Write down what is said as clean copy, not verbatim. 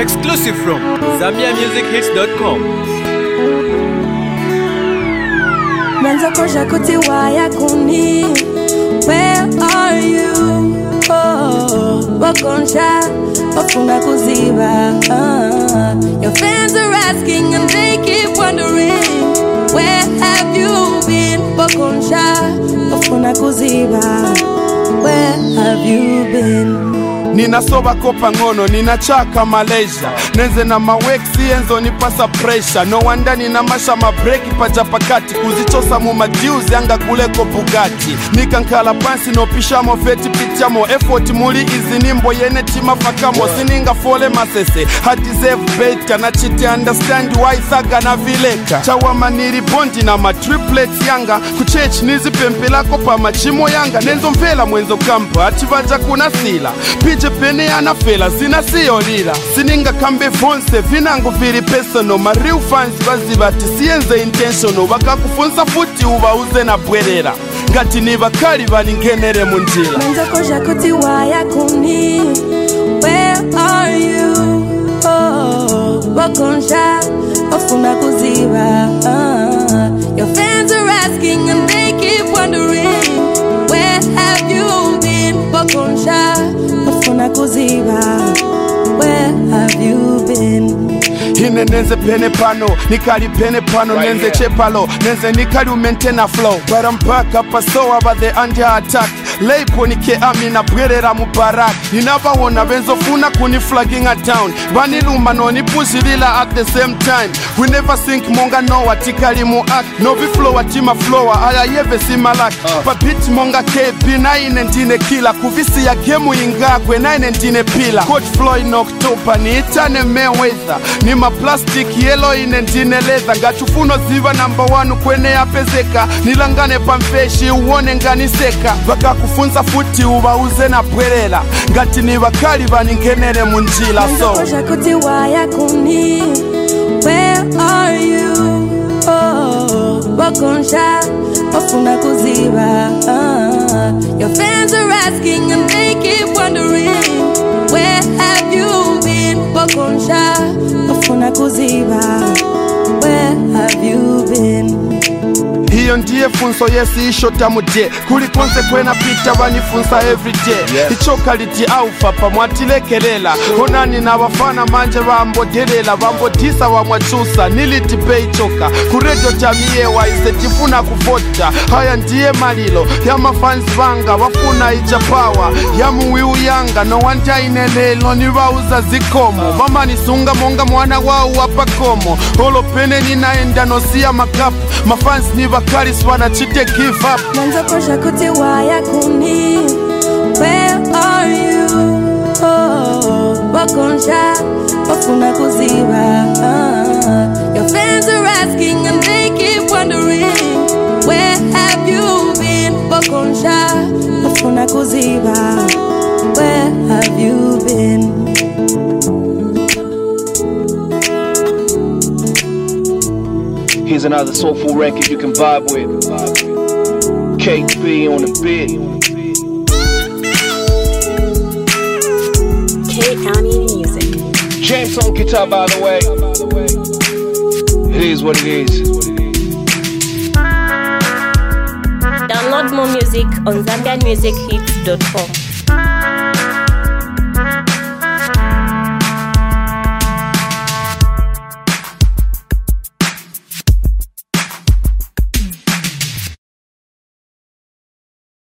Exclusive from ZambiaMusicHits.com. Manza koja kuti waya kuni. Where are you? Oh, wakonja, wafuna kuziba. Your fans are asking and they keep wondering, where have you been? Wakonja, wafuna kuziba. Where have you been? Nina soba kopa ngono, nina chaka Malaysia. Nenze na mawexi enzo nipasa pressure. No wonder nina masha mabreki pajapakati. Kuzichosa mu majiuzi anga kuleko Bugatti. Nikankala pansi no pishamo feti pichamo. Effort muli izi nimbo yene tima fakamo. Sininga fole masese, I deserve better. Na chiti understand why saga na vileka. Chawama niri bondi na matriplets yanga. Kuchech nizi pempela kopa machimo yanga. Nenzo mvela mwenzo kampa, ativaja kuna sila. Pene anafela zina siyo lila. Sininga kambe fonse vinangu viri personal. Ma real fans bazibati siyenze intentional. Waka kufunsa futi uba uze na bwerera. Ngati ni bakali bali ngenere munjila. Manza koja kuti waya kuni. Where are you? Oh, wakonja, wafuna kuziba. Your fans are asking and they keep wondering, where have you been? Wakonja, wafuna kuziba. Where have you been? Hine nenze pene pano, nikali pene pano, right, nenze chepalo, nenze nikali umentena flow. But I'm back up a so about the under attack. Leipo nike amina bwerera mubarak. Ninabawona benzo funa kuni flagging a down. Baniluma no ni pushirila at the same time. We never think monga no watikali mu act. No vi flow atima flower, aya yeve simalak. Papit monga kepi 9 ndine kila. Kuvisi ya gemu ingakwe 9 ndine pila. Coach Floyd no October ni itane Mayweather. Ni ma plastic yellow ine ndine leather. Gachufuno ziva number 1 kwene ya pezeka. Nilangane pampeshi uone ngani seka. Baka kufunza futi uba uze na bwerela. Ngati ni bakali bani ngenere munjila so. Koja kuti waya kuni. Where are you? Oh, wakonja, wafuna kuziba. Your fans are asking and they keep wondering, where have you been? Wakonja, wafuna kuziba. Where have you been? Hiyo ndiye funso yesi ishota muje. Kuli konse kwena pita wanifunsa everyday, yeah. Ichoka liti aufa pa mwatilekelela. Honani na wafana manje wambodelela. Wambodisa wa mwachusa niliti pe ichoka. Kurejo jamie wa isetifuna kufota. Haya ndiye malilo ya mafans vanga. Wafuna ichapawa ya muwiu yanga. No wanja inelelo ni wauza zikomo. Mama nisunga monga mwana wao wapakomo. Holo pene ninaenda nosia makapu. Mafans ni bakali swana chite give up. Manza koja kuti waya kuni. Where are you? Oh, wakonja, wafuna kuziba. Your fans are asking and they keep wondering, where have you been? Wakonja, wafuna kuziba. Where have you been? Here's another soulful record you can vibe with. KB on the beat. K-County Music. James on guitar, by the way. It is what it is. Download more music on ZambiaMusicHits.com.